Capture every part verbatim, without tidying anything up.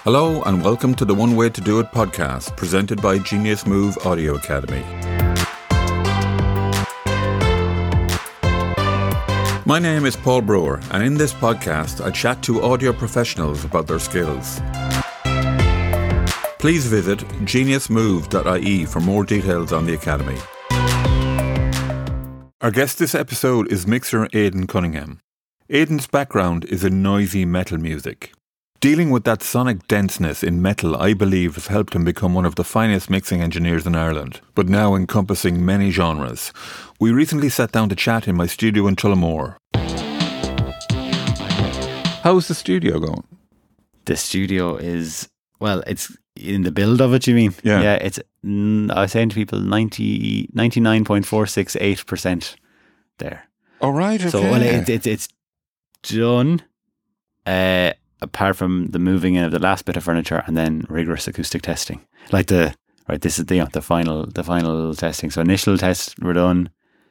Hello and welcome to the One Way to Do It podcast, presented by Genius Move Audio Academy. My name is Paul Brewer, and in this podcast I chat to audio professionals about their skills. Please visit genius move dot I E for more details on the Academy. Our guest this episode is mixer Aidan Cunningham. Aidan's background is in noisy metal music. Dealing with that sonic denseness in metal, I believe, has helped him become one of the finest mixing engineers in Ireland, but now encompassing many genres. We recently sat down to chat in my studio in Tullamore. How's the studio going? The studio is, well, it's in the build of it, you mean? Yeah. Yeah, it's, mm, I was saying to people, ninety, ninety-nine point four six eight percent there. All right, okay. So, well, it, it, it's done. Uh, apart from the moving in of the last bit of furniture and then rigorous acoustic testing. Like the, right, this is the, you know, the final, the final testing. So initial tests were done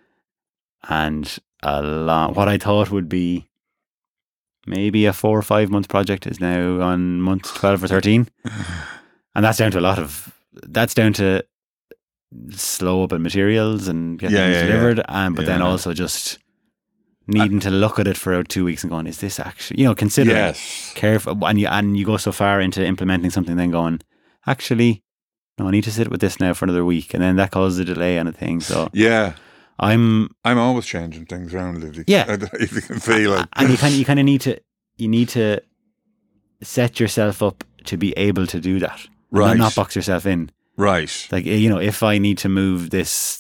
and a long, what I thought would be maybe a four or five month project is now on month twelve or thirteen. And that's down to a lot of, that's down to slow up in materials and getting Yeah, things yeah, delivered. yeah. And, but Yeah. then also just needing to look at it for two weeks and going, is this actually, you know, considering Yes. careful, and you and you go so far into implementing something, then going, actually, no, I need to sit with this now for another week, and then that causes a delay on a thing. So Yeah. I'm, I'm always changing things around, Lizzie. Yeah. I don't know if you can feel it. and you kind of you kind of need to you need to set yourself up to be able to do that, Right. Not, not box yourself in. Right. Like, you know, if I need to move this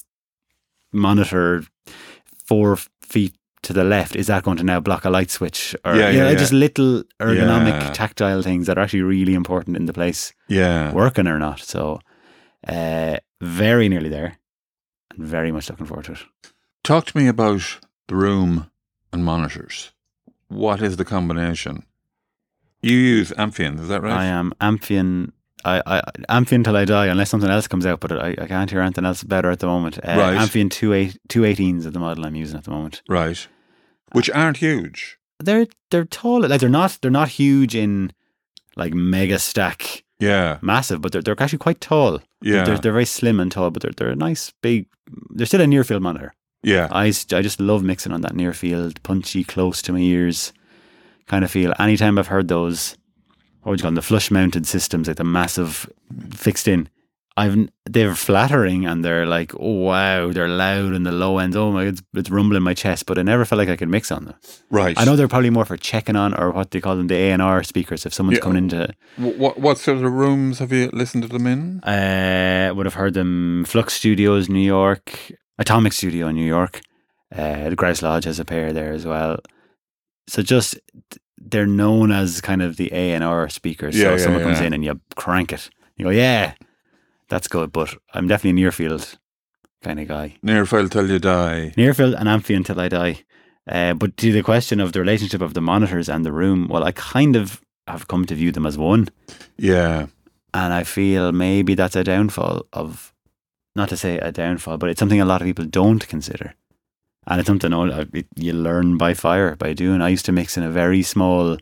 monitor four feet to the left, is that going to now block a light switch? Or Yeah, you know, yeah, just yeah. little ergonomic, Yeah. tactile things that are actually really important in the place, Yeah. working or not. So, uh, very nearly there, and very much looking forward to it. Talk to me about the room and monitors. What is the combination? You use Amphion, is that right? I am Amphion. I, I Amphion till I die, unless something else comes out. But I, I can't hear anything else better at the moment. Uh, Right. Amphion two eight two eighteens is the model I'm using at the moment. Right. Which aren't huge. They're they're tall. Like they're not they're not huge in like mega stack Yeah. massive, but they're they're actually quite tall. Yeah. They're, they're very slim and tall, but they're they're a nice big. They're still a near field monitor. Yeah. I, s- I just love mixing on that near field, punchy, close to my ears kind of feel. Anytime I've heard those, what would you call them, the flush mounted systems, like the massive fixed in, I've they're flattering and they're like, oh wow, they're loud in the low ends. Oh my, it's, it's rumbling my chest, but I never felt like I could mix on them. Right. I know they're probably more for checking on, or what they call them, the A and R speakers. If someone's Yeah. coming into, Wh- What, what sort of rooms have you listened to them in? uh, would have heard them, Flux Studios, New York, Atomic Studio in New York. Uh, the Grouse Lodge has a pair there as well. So just, they're known as kind of the A and R speakers. Yeah, so yeah, someone comes yeah. in and you crank it. You go, yeah, that's good. But I'm definitely a near field kind of guy. Near field till you die. Near field and Amphion till I die. Uh, but to the question of the relationship of the monitors and the room, well, I kind of have come to view them as one. Yeah. And I feel maybe that's a downfall of, not to say a downfall, but it's something a lot of people don't consider. And it's something all- it- you learn by fire, by doing. I used to mix in a very small,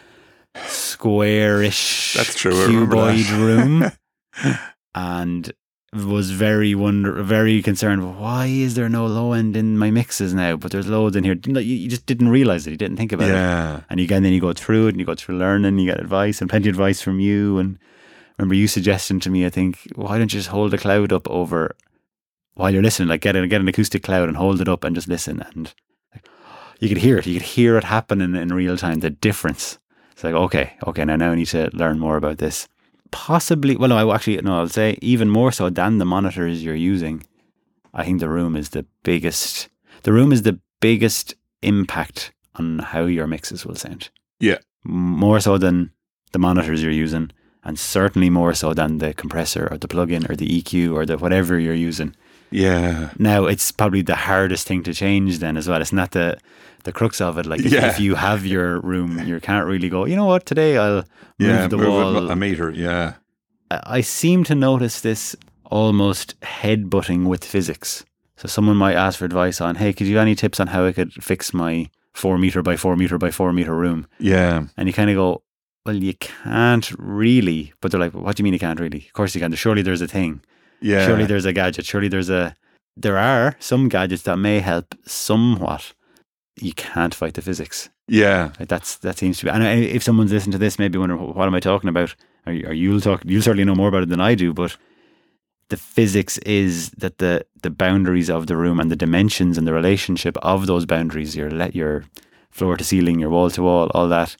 squarish, That's true, I remember cuboid that. room, and was very wonder, very concerned. Why is there no low end in my mixes now? But there's loads in here. You know, You you just didn't realize it. You didn't think about it. Yeah. And again, then you go through it and you go through learning, you get advice and plenty of advice from you. And I remember you suggesting to me, I think, why don't you just hold the cloud up over while you're listening, like get, a, get an acoustic cloud and hold it up and just listen. And like, you could hear it. You could hear it happening in real time, the difference. It's like, okay, okay, now, now I need to learn more about this. Possibly, well, no, I actually, no, I'll say even more so than the monitors you're using, I think the room is the biggest, the room is the biggest impact on how your mixes will sound. Yeah. More so than the monitors you're using, and certainly more so than the compressor or the plugin or the E Q or the whatever you're using. Yeah. Now, it's probably the hardest thing to change then as well. It's not the the crux of it. Like if, Yeah. if you have your room, you can't really go, you know what, today I'll move Yeah. the move wall. it a meter. Yeah. I I seem to notice this almost head-butting with physics. So someone might ask for advice on, hey, could you have any tips on how I could fix my four meter by four meter by four meter room? Yeah. And you kind of go, well, you can't really. But they're like, what do you mean you can't really? Of course you can. Surely there's a thing. Yeah. Surely there's a gadget. Surely there's a... There are some gadgets that may help somewhat. You can't fight the physics. Yeah. Like that's that seems to be. And if someone's listening to this, maybe wondering, what am I talking about? Or, or you'll talk. You'll certainly know more about it than I do. But the physics is that the the boundaries of the room and the dimensions and the relationship of those boundaries, your let your floor to ceiling, your wall to wall, all that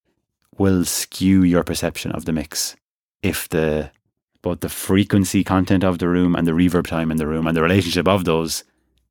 will skew your perception of the mix. If the both the frequency content of the room and the reverb time in the room and the relationship of those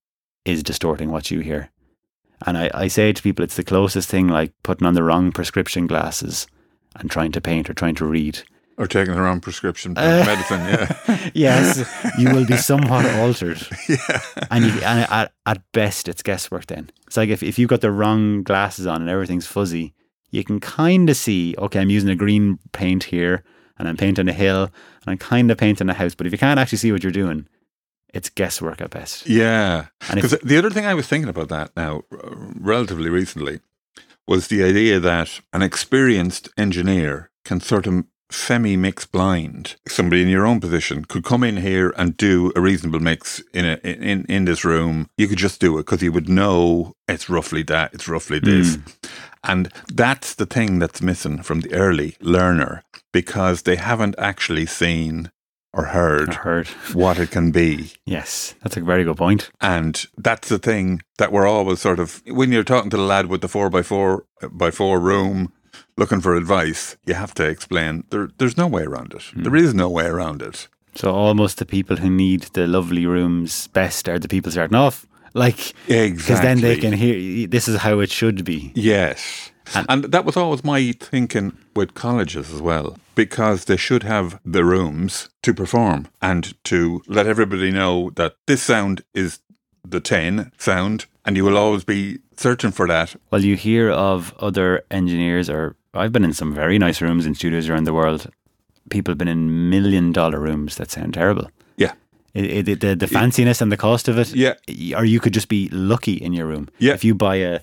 is distorting what you hear. And I, I say to people, it's the closest thing like putting on the wrong prescription glasses and trying to paint or trying to read. Or taking the wrong prescription uh, medicine, yeah. Yes, you will be somewhat altered. Yeah. And, you, and at, at best, it's guesswork then. It's like if, if you've got the wrong glasses on and everything's fuzzy, you can kind of see, okay, I'm using a green paint here and I'm painting a hill and I'm kind of painting a house. But if you can't actually see what you're doing, it's guesswork at best. Yeah. Because the other thing I was thinking about that now, relatively recently, was the idea that an experienced engineer can sort of semi-mix blind. Somebody in your own position could come in here and do a reasonable mix in a, in in this room. You could just do it because you would know it's roughly that, it's roughly this. Mm. And that's the thing that's missing from the early learner, because they haven't actually seen or heard, or heard what it can be. Yes, that's a very good point. And that's the thing that we're always sort of, when you're talking to the lad with the four by four by four room looking for advice, you have to explain there, there's no way around it. Mm. There is no way around it. So almost the people who need the lovely rooms best are the people starting off. Like, exactly. Because then they can hear, this is how it should be. Yes. And, and that was always my thinking with colleges as well, because they should have the rooms to perform and to let everybody know that this sound is the ten sound, and you will always be searching for that. Well, you hear of other engineers, or I've been in some very nice rooms in studios around the world. People have been in million dollar rooms that sound terrible. Yeah. It, it, the, the fanciness and the cost of it. Yeah. Or you could just be lucky in your room. Yeah. If you buy a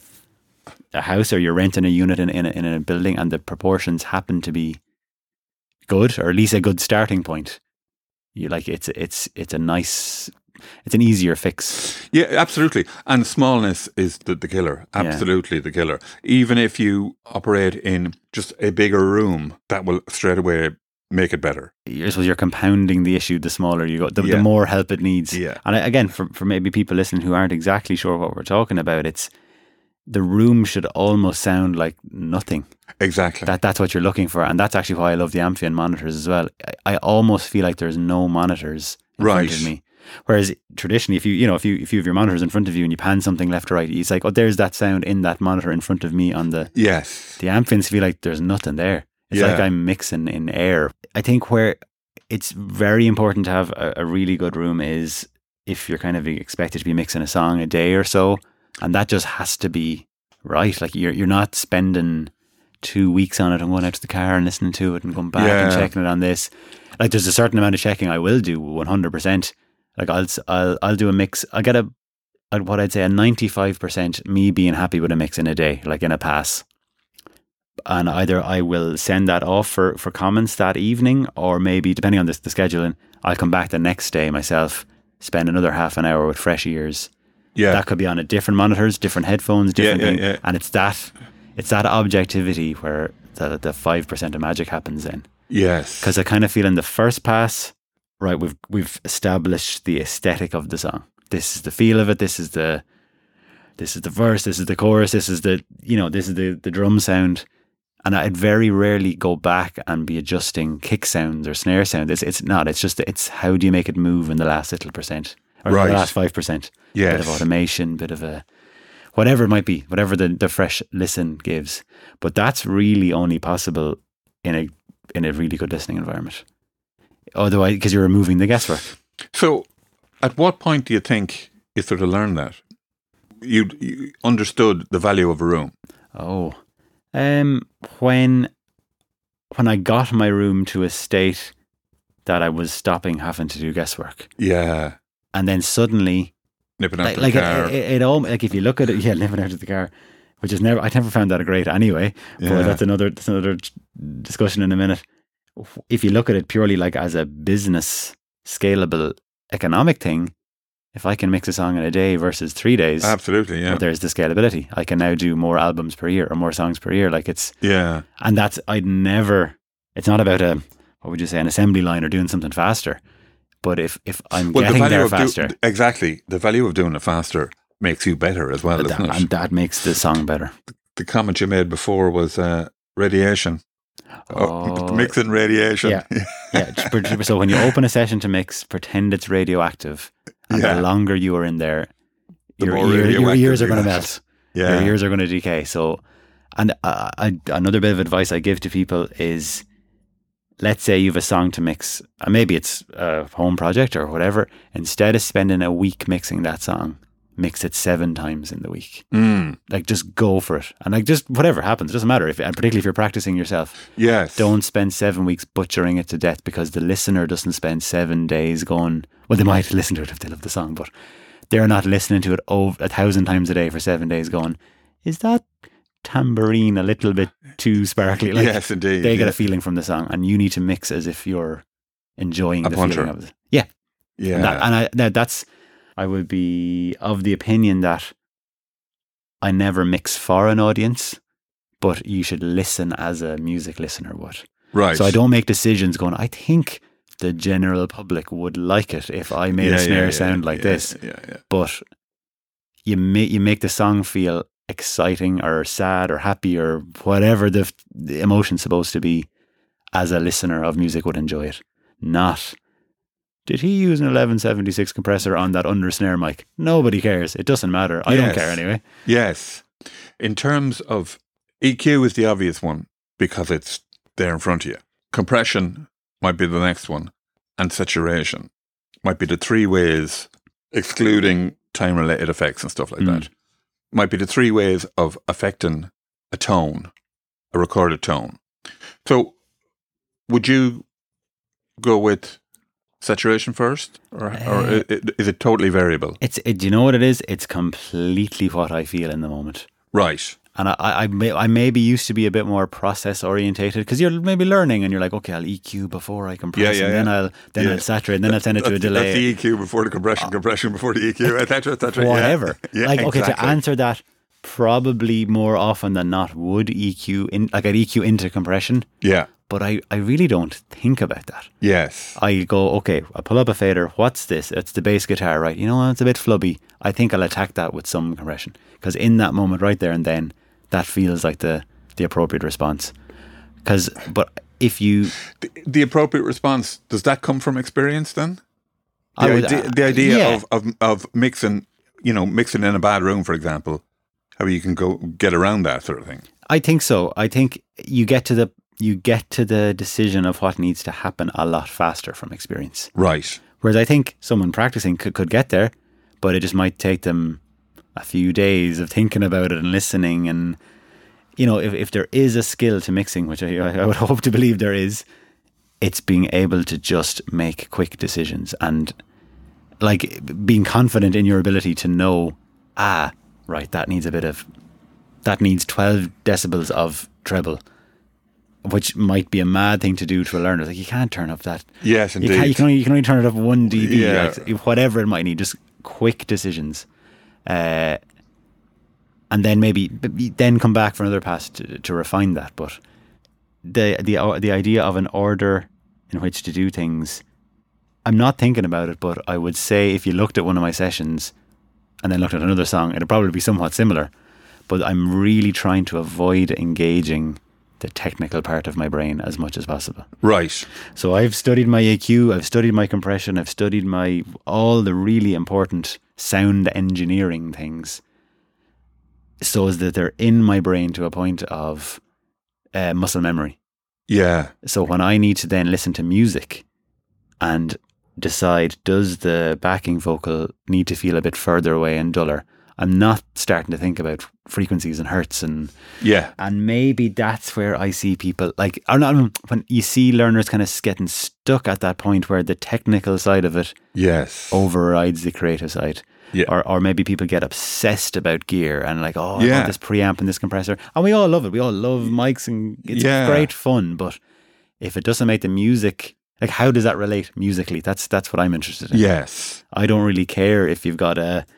a house or you're renting a unit in, in, a, in a building and the proportions happen to be good, or at least a good starting point, you like it's it's it's a nice, it's an easier fix. Yeah, absolutely. And smallness is the, the killer. Absolutely yeah. the killer. Even if you operate in just a bigger room, that will straight away make it better. I suppose you're compounding the issue the smaller you go, the, yeah. the more help it needs. Yeah. And again, for, for maybe people listening who aren't exactly sure what we're talking about, it's the room should almost sound like nothing. Exactly. That That's what you're looking for. And that's actually why I love the Amphion monitors as well. I, I almost feel like there's no monitors in right. front of me. Whereas traditionally, if you you know if you if you have your monitors in front of you and you pan something left or right, it's like, oh, there's that sound in that monitor in front of me on the... Yes. The Amphions feel like there's nothing there. It's yeah. like I'm mixing in air. I think where it's very important to have a, a really good room is if you're kind of expected to be mixing a song a day or so, and that just has to be right. Like you're you're not spending two weeks on it and going out to the car and listening to it and going back yeah. and checking it on this. Like there's a certain amount of checking I will do one hundred percent. Like I'll I'll I'll do a mix. I'll get a, a what I'd say a ninety-five percent me being happy with a mix in a day, like in a pass. And either I will send that off for, for comments that evening, or maybe depending on the, the scheduling, I'll come back the next day myself, spend another half an hour with fresh ears. Yeah, that could be on a different monitors, different headphones, different yeah, yeah, thing. yeah. And it's that it's that objectivity where the the five percent of magic happens then. Yes, because I kind of feel in the first pass, right, we've we've established the aesthetic of the song. This is the feel of it. This is the this is the verse. This is the chorus. This is the you know this is the the drum sound. And I'd very rarely go back and be adjusting kick sounds or snare sound. It's it's not. It's just it's how do you make it move in the last little percent or right. the last five percent. Yes. Bit of automation, bit of a whatever it might be, whatever the, the fresh listen gives. But that's really only possible in a in a really good listening environment. Otherwise, because you're removing the guesswork. So, at what point do you think you sort of learned that? You, you understood the value of a room. Oh. Um, when when I got my room to a state that I was stopping having to do guesswork. Yeah. And then suddenly nipping out like, to like the car. It, it, it all like if you look at it, yeah, nipping out of the car. which is never, I never found that great anyway. Yeah. But that's another, that's another discussion in a minute. If you look at it purely like as a business scalable economic thing, if I can mix a song in a day versus three days, absolutely, yeah. Well, there's the scalability. I can now do more albums per year or more songs per year. Like it's, yeah. And that's, I'd never, it's not about a, what would you say, an assembly line or doing something faster. But if, if I'm well, getting the there of faster. Do, exactly. The value of doing it faster makes you better as well, that, isn't it? And that makes the song better. The, the comment you made before was uh, radiation. Oh, oh, mixing radiation. Yeah. yeah. So when you open a session to mix, pretend it's radioactive. And yeah. the longer you are in there, the your, ear, your ears are going to melt. Yeah. Your ears are going to decay. So, and uh, I, another bit of advice I give to people is, let's say you have a song to mix, and maybe it's a home project or whatever. Instead of spending a week mixing that song, mix it seven times in the week. Mm. Like just go for it, and like just whatever happens, it doesn't matter. If, and particularly if you're practicing yourself, yes, don't spend seven weeks butchering it to death, because the listener doesn't spend seven days going. Well, they might listen to it if they love the song, but they're not listening to it over a thousand times a day for seven days going, is that tambourine a little bit too sparkly? Like, yes, indeed. They yeah. get a feeling from the song, and you need to mix as if you're enjoying a the puncher. feeling of it. Yeah. Yeah. And, that, and I, that, that's, I would be of the opinion that I never mix for an audience, but you should listen as a music listener would. Right. So I don't make decisions going, I think the general public would like it if I made yeah, a snare yeah, yeah, sound yeah, like yeah, this. Yeah, yeah. But you make you make the song feel exciting or sad or happy or whatever the, the emotion's supposed to be, as a listener of music would enjoy it. Not, did he use an eleven seventy-six compressor on that under snare mic? Nobody cares. It doesn't matter. I yes. don't care anyway. Yes. In terms of E Q is the obvious one because it's there in front of you. Compression might be the next one, and saturation might be the three ways, excluding time-related effects and stuff like Mm. that, might be the three ways of affecting a tone, a recorded tone. So would you go with saturation first, or, or Uh, is it totally variable? It's it, do you know what it is? It's completely what I feel in the moment. Right. And I, I, I, may, I maybe used to be a bit more process orientated, because you're maybe learning and you're like, okay, I'll E Q before I compress, Yeah, yeah, and then yeah. I'll then Yeah. I'll saturate, and then I'll send it to a That's- delay. That's the E Q before the compression, compression before the E Q, et cetera, et cetera. Yeah. Whatever. Yeah, like, okay, to exactly. answer that, probably more often than not would E Q, in, like I'd E Q into compression, Yeah. but I, I really don't think about that. Yes. I go, okay, I pull up a fader. What's this? It's the bass guitar, right? You know what? It's a bit flubby. I think I'll attack that with some compression, because in that moment, right there and then, that feels like the, the appropriate response. Because, but if you, The, the appropriate response, does that come from experience then? The, I would, idea, uh, the idea yeah. of, of, of mixing, you know, mixing in a bad room, for example, how you can go get around that sort of thing. I think so. I think you get to the you get to the decision of what needs to happen a lot faster from experience. Right. Whereas I think someone practicing could, could get there, but it just might take them a few days of thinking about it and listening. And, you know, if, if there is a skill to mixing, which I, I would hope to believe there is, it's being able to just make quick decisions and like being confident in your ability to know, ah, right, that needs a bit of, that needs twelve decibels of treble, which might be a mad thing to do to a learner. Like, you can't turn up that. Yes, You, indeed. can't, you, can only, you can only turn it up one dB, Yeah. like, whatever it might need, just quick decisions. Uh, and then maybe then come back for another pass to, to refine that. But the, the, uh, the idea of an order in which to do things, I'm not thinking about it, but I would say if you looked at one of my sessions and then looked at another song, it'd probably be somewhat similar. But I'm really trying to avoid engaging the technical part of my brain as much as possible. Right. So I've studied my A Q, I've studied my compression, I've studied my all the really important sound engineering things, so as that they're in my brain to a point of uh, muscle memory. Yeah. So when I need to then listen to music and decide, does the backing vocal need to feel a bit further away and duller, I'm not starting to think about frequencies and hertz and Yeah. and maybe that's where I see people like or not, when you see learners kind of getting stuck at that point where the technical side of it Yes. overrides the creative side. Yeah. Or or maybe people get obsessed about gear and like, oh, I Yeah. want this preamp and this compressor. And we all love it. We all love mics and it's Yeah. great fun. But if it doesn't make the music, like how does that relate musically? That's that's what I'm interested in. Yes. I don't really care if you've got a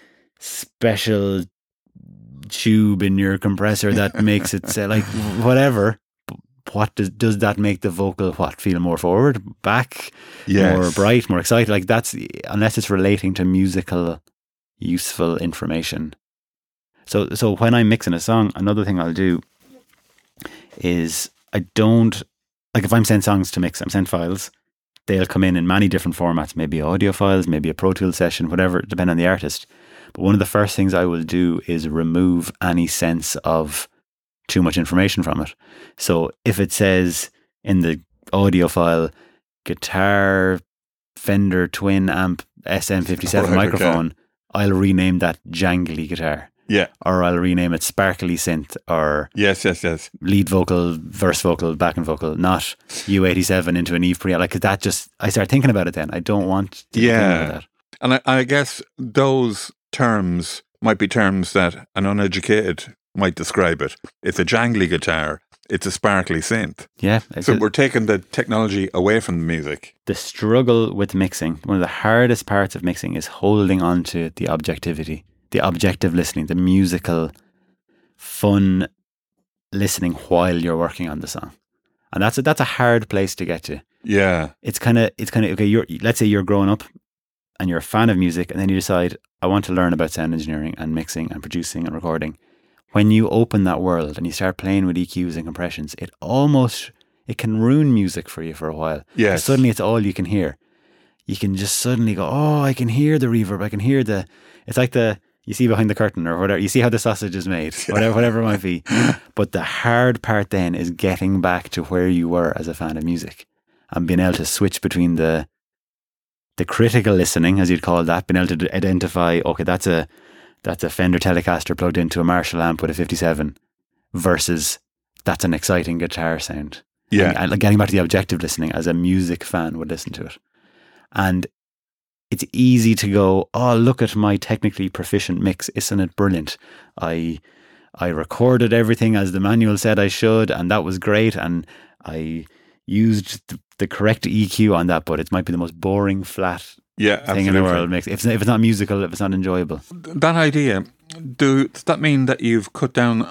special tube in your compressor that makes it say like whatever. What does does that make the vocal what feel more forward, back, Yes. more bright, more excited? Like that's unless it's relating to musical, useful information. So so when I'm mixing a song, another thing I'll do is I don't like if I'm sending songs to mix, I'm sending files. They'll come in in many different formats, maybe audio files, maybe a Pro Tools session, whatever, depending on the artist. But one of the first things I will do is remove any sense of too much information from it. So if it says in the audio file, guitar, Fender twin amp, S M fifty-seven Right, microphone, okay. I'll rename that jangly guitar. Yeah. Or I'll rename it sparkly synth or Yes, yes, yes. lead vocal, verse vocal, backing vocal, not U eighty-seven into an Eve preamp. Like that just, I start thinking about it then. I don't want to think Yeah. about that. And I, I guess those terms might be terms that an uneducated might describe it. It's a jangly guitar. It's a sparkly synth. Yeah. It's So a- we're taking the technology away from the music. the struggle with mixing, one of the hardest parts of mixing is holding on to the objectivity, the objective listening, the musical, fun listening while you're working on the song. And that's a, that's a hard place to get to. Yeah. It's kind of, it's kind of, okay, you're, let's say you're growing up and you're a fan of music and then you decide, I want to learn about sound engineering and mixing and producing and recording. When you open that world and you start playing with E Qs and compressions, it almost, it can ruin music for you for a while. Yes. Suddenly it's all you can hear. You can just suddenly go, oh, I can hear the reverb. I can hear the, it's like the, you see behind the curtain or whatever. You see how the sausage is made, whatever, whatever it might be. But the hard part then is getting back to where you were as a fan of music and being able to switch between the, the critical listening, as you'd call that, being able to identify, okay, that's a, that's a Fender Telecaster plugged into a Marshall amp with a fifty-seven versus that's an exciting guitar sound. Yeah. And, and getting back to the objective listening as a music fan would listen to it. And it's easy to go, oh, look at my technically proficient mix. Isn't it brilliant? I I recorded everything as the manual said I should, and that was great. And I used the, the correct E Q on that, but it might be the most boring, flat Yeah. thing in the absolutely. world. Mix. If, if it's not musical, if it's not enjoyable. That idea, do, does that mean that you've cut down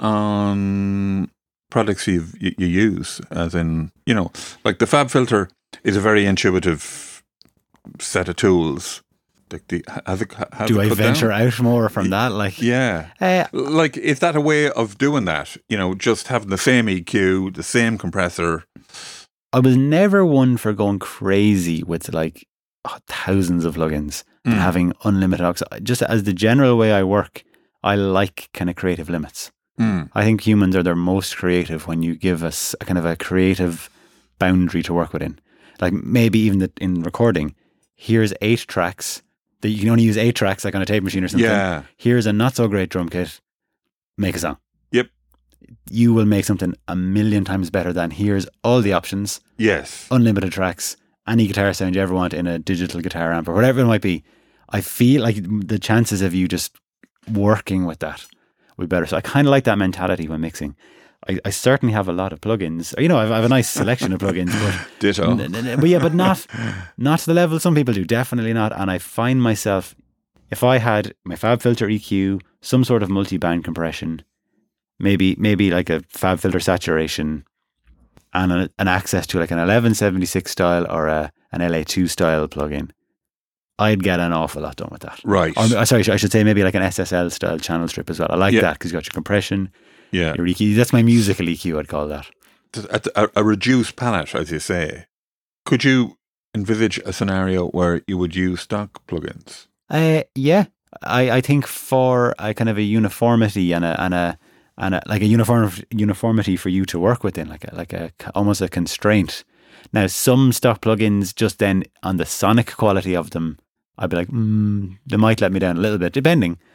on products you've, you, you use? As in, you know, like the Fab Filter is a very intuitive set of tools. Like the, has it, has Do it I cut venture down? out more from that? Like, Yeah. uh, Like, is that a way of doing that? You know, just having the same E Q, the same compressor. I was never one for going crazy with like oh, thousands of plugins and Mm. having unlimited aux. Just as the general way I work, I like kind of creative limits. Mm. I think humans are their most creative when you give us a kind of a creative boundary to work within. Like maybe even the, in recording, here's eight tracks that you can only use eight tracks like on a tape machine or something. Yeah. Here's a not so great drum kit. Make a song. Yep. You will make something a million times better than here's all the options, Yes. unlimited tracks, any guitar sound you ever want in a digital guitar amp or whatever it might be. I feel like the chances of you just working with that would be better. So I kind of like that mentality when mixing. I, I certainly have a lot of plugins. You know, I have, I have a nice selection of plugins, but Ditto. N- n- n- but yeah, but not not to the level some people do. Definitely not. And I find myself, if I had my Fab Filter E Q, some sort of multi-band compression, maybe maybe like a Fab Filter saturation, and a, an access to like an eleven seventy-six style or a an L A two style plugin, I'd get an awful lot done with that. Right. Or, uh, sorry, I should say maybe like an S S L style channel strip as well. I like Yeah. that because you got your compression, Yeah. your E Q. That's my musical E Q, I'd call that. A, a, a reduced palette, as you say. Could you envisage a scenario where you would use stock plugins? Uh, yeah, I, I think for a kind of a uniformity and a and a and a, like a uniform uniformity for you to work within, like a, like a almost a constraint. Now, some stock plugins just then on the sonic quality of them, I'd be like, mm, they might let me down a little bit, depending.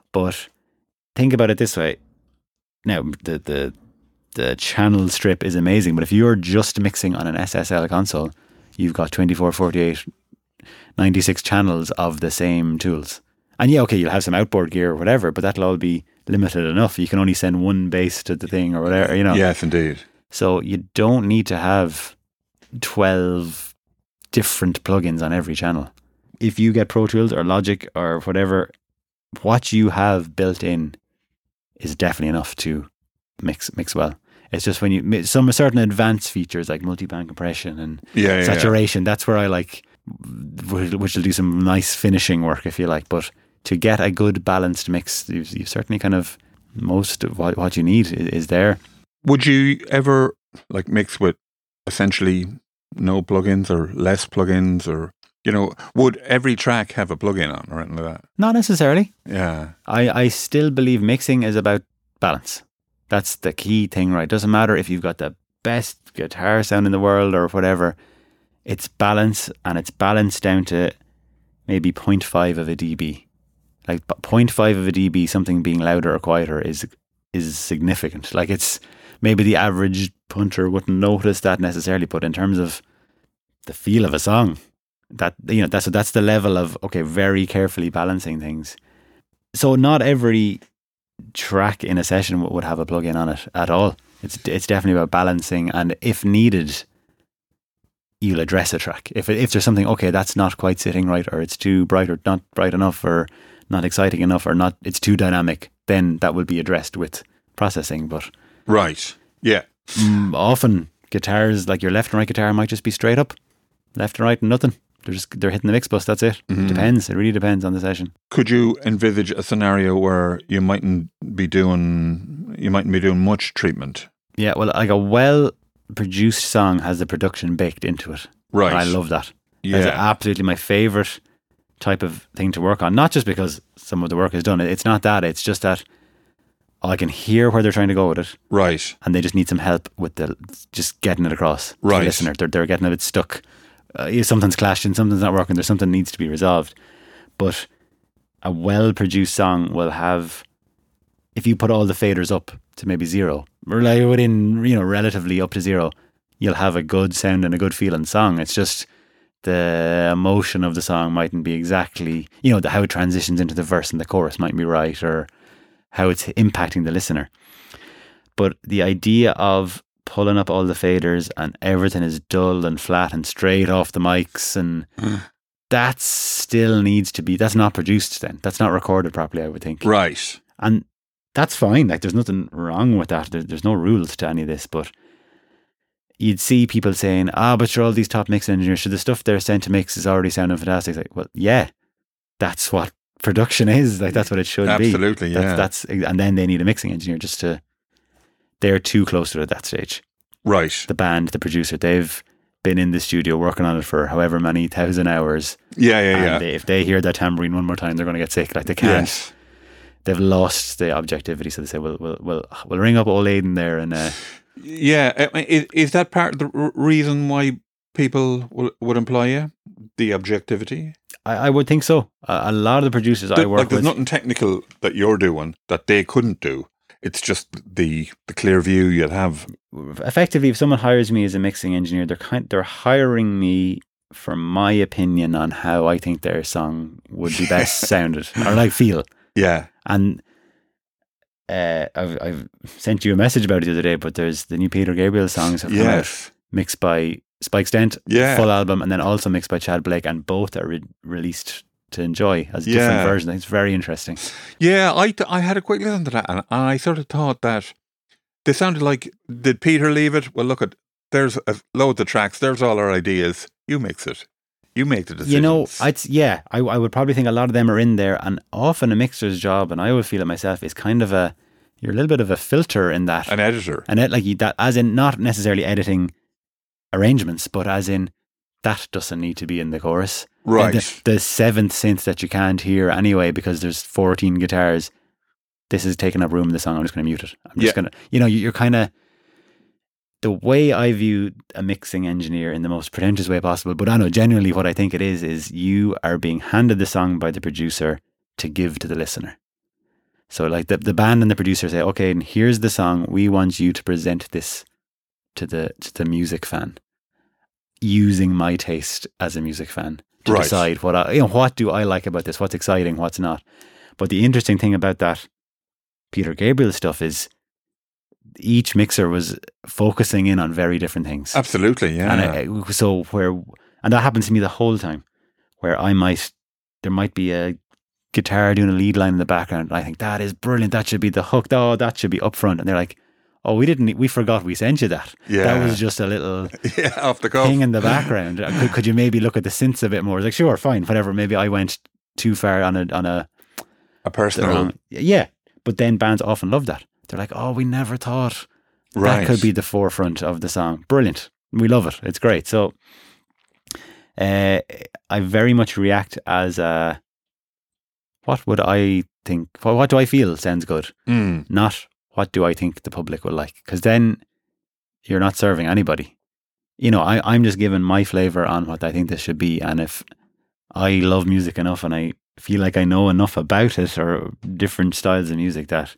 But think about it this way. Now, the, the, the channel strip is amazing, but if you're just mixing on an S S L console, you've got twenty-four, forty-eight, ninety-six channels of the same tools. And yeah, okay, you'll have some outboard gear or whatever, but that'll all be limited enough. You can only send one bass to the thing or whatever, you know. Yes, indeed. So you don't need to have twelve different plugins on every channel. If you get Pro Tools or Logic or whatever, what you have built in is definitely enough to mix mix well. It's just when you some certain advanced features like multi-band compression and yeah, yeah, saturation. Yeah. That's where I like, which will do some nice finishing work if you like. But to get a good balanced mix, you've, you've certainly kind of most of what, what you need is, is there. Would you ever like mix with essentially no plugins or less plugins, or you know, would every track have a plugin on or anything like that? Not necessarily. Yeah, I I still believe mixing is about balance. That's the key thing, right? Doesn't matter if you've got the best guitar sound in the world or whatever. It's balance, and it's balanced down to maybe zero point five of a dB. Like zero point five of a dB, something being louder or quieter is is significant. Like it's maybe the average punter wouldn't notice that necessarily, but in terms of the feel of a song, that you know that's that's the level of okay, very carefully balancing things. So not every track in a session would have a plugin on it at all. It's it's definitely about balancing, and if needed, you'll address a track. If if there's something okay, that's not quite sitting right, or it's too bright, or not bright enough, or not exciting enough, or not it's too dynamic, then that will be addressed with processing. But right, yeah. Mm, often guitars, like your left and right guitar, might just be straight up, left and right, and nothing. They're just they're hitting the mix bus. That's it. Mm-hmm. It depends. It really depends on the session. Could you envisage a scenario where you mightn't be doing you mightn't be doing much treatment? Yeah, well, like a well-produced song has the production baked into it. Right. And I love that. Yeah. That's absolutely my favourite type of thing to work on. Not just because some of the work is done. It's not that. It's just that I can hear where they're trying to go with it. Right. And they just need some help with the just getting it across right. to the listener. They're, they're getting a bit stuck. Uh, something's clashing, something's not working, there's something needs to be resolved. But a well-produced song will have, if you put all the faders up to maybe zero, or like within, you know, relatively up to zero, you'll have a good sound and a good feeling song. It's just the emotion of the song mightn't be exactly, you know, the, how it transitions into the verse and the chorus mightn't be right, or how it's impacting the listener. But the idea of pulling up all the faders and everything is dull and flat and straight off the mics, and mm. that still needs to be, that's not produced then. That's not recorded properly, I would think. Right. And that's fine. Like there's nothing wrong with that. There, there's no rules to any of this, but you'd see people saying, ah, but sure, all these top mix engineers, so the stuff they're sent to mix is already sounding fantastic. It's like, well, yeah, that's what production is. Like that's what it should Absolutely, be. Absolutely, yeah. That's, that's, and then they need a mixing engineer just to, they're too close to it at that stage. Right. The band, the producer, they've been in the studio working on it for however many thousand hours. Yeah, yeah, and yeah. They, if they hear that tambourine one more time, they're going to get sick. Like they can't. Yes. They've lost the objectivity, so they say, "Well, we'll, we'll, we'll ring up old Aidan there." And uh, yeah, is, is that part of the r- reason why people will, would employ you? The objectivity. I, I would think so. A, a lot of the producers the, I work like, there's with, nothing technical that you're doing that they couldn't do. It's just the the clear view you'd have. Effectively, if someone hires me as a mixing engineer, they're kind they're hiring me for my opinion on how I think their song would be best sounded or like feel. Yeah. And uh, I've I've sent you a message about it the other day, but there's the new Peter Gabriel songs have come yes. out, mixed by Spike Stent, yeah. full album, and then also mixed by Chad Blake, and both are re- released to enjoy as yeah. different versions. It's very interesting. Yeah, I, th- I had a quick listen to that, and I sort of thought that they sounded like, did Peter leave it? Well, look, at there's a loads of tracks, there's all our ideas, you mix it. You make the decisions. You know, I'd, yeah, I, I would probably think a lot of them are in there, and often a mixer's job, and I would feel it myself, is kind of a, you're a little bit of a filter in that. An editor. And it, like you, that, as in not necessarily editing arrangements, but as in that doesn't need to be in the chorus. Right. The, the seventh synth that you can't hear anyway because there's fourteen guitars. This is taking up room in the song. I'm just going to mute it. I'm just yeah. going to, you know, you're kind of, the way I view a mixing engineer in the most pretentious way possible, but I know genuinely what I think it is, is you are being handed the song by the producer to give to the listener. So like the, the band and the producer say, okay, and here's the song. We want you to present this to the to the music fan, using my taste as a music fan to Right. decide what I, you know, what do I like about this? What's exciting? What's not? But the interesting thing about that Peter Gabriel stuff is each mixer was focusing in on very different things. Absolutely, yeah. And I, so where, and that happens to me the whole time, where I might, there might be a guitar doing a lead line in the background. And I think that is brilliant. That should be the hook. Oh, that should be up front. And they're like, oh, we didn't, we forgot we sent you that. Yeah. That was just a little yeah, off the cuff. thing in the background. Could, could you maybe look at the synths a bit more? I was like, sure, fine, whatever. Maybe I went too far on a, on a, A personal. wrong, yeah. But then bands often love that. They're like, oh, we never thought Right. that could be the forefront of the song. Brilliant. We love it. It's great. So uh, I very much react as a, what would I think, what, what do I feel sounds good? Mm. Not what do I think the public will like? Because then you're not serving anybody. You know, I, I'm just giving my flavour on what I think this should be. And if I love music enough and I feel like I know enough about it or different styles of music that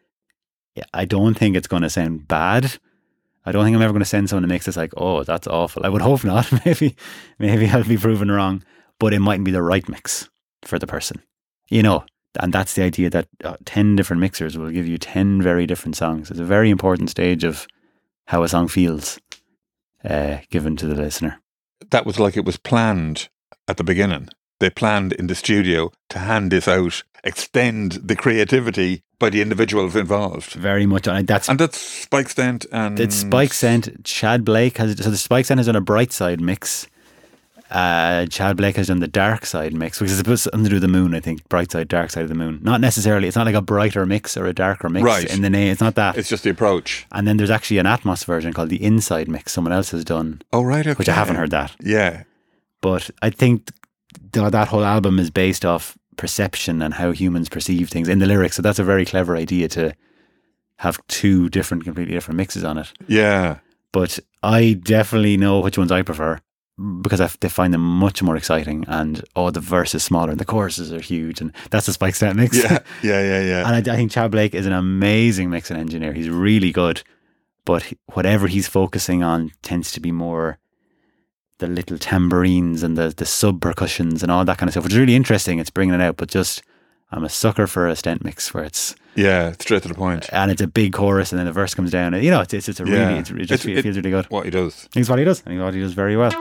I don't think it's going to sound bad. I don't think I'm ever going to send someone to mix this like, oh, that's awful. I would hope not. maybe, maybe I'll be proven wrong, but it mightn't be the right mix for the person, you know. And that's the idea that uh, ten different mixers will give you ten very different songs. It's a very important stage of how a song feels uh, given to the listener. That was like it was planned at the beginning. They planned in the studio to hand this out, extend the creativity by the individuals involved. Very much. And that's And that's Spike Stent and... it's Spike Stent. Chad Blake has, so the Spike Stent has done a bright side mix. Uh, Chad Blake has done the dark side mix, which is supposed to do the moon, I think. Bright side, dark side of the moon. Not necessarily, it's not like a brighter mix or a darker mix Right. in the name. It's not that. It's just the approach. And then there's actually an Atmos version called the inside mix someone else has done, Oh, right, okay. which I haven't heard that. Yeah. But I think th- that whole album is based off perception and how humans perceive things in the lyrics. So that's a very clever idea to have two different, completely different mixes on it. Yeah. But I definitely know which ones I prefer because I, f- they find them much more exciting. And oh, the verse is smaller and the choruses are huge. And that's the Spike Stent mix. Yeah, yeah, yeah, yeah. And I, I think Chad Blake is an amazing mixing engineer. He's really good. But whatever he's focusing on tends to be more the little tambourines and the, the sub percussions and all that kind of stuff, which is really interesting. It's bringing it out, but just I'm a sucker for a Stent mix where it's Yeah, straight to the point. and it's a big chorus and then the verse comes down. You know, it's it's, it's a Yeah. really it's, it just It's- it feels really good. What he does. It's what he does, and what he does very well.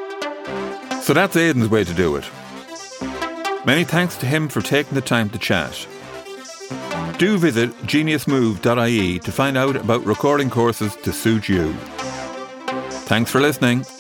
So that's Aidan's way to do it. Many thanks to him for taking the time to chat. Do visit genius move dot I E to find out about recording courses to suit you. Thanks for listening.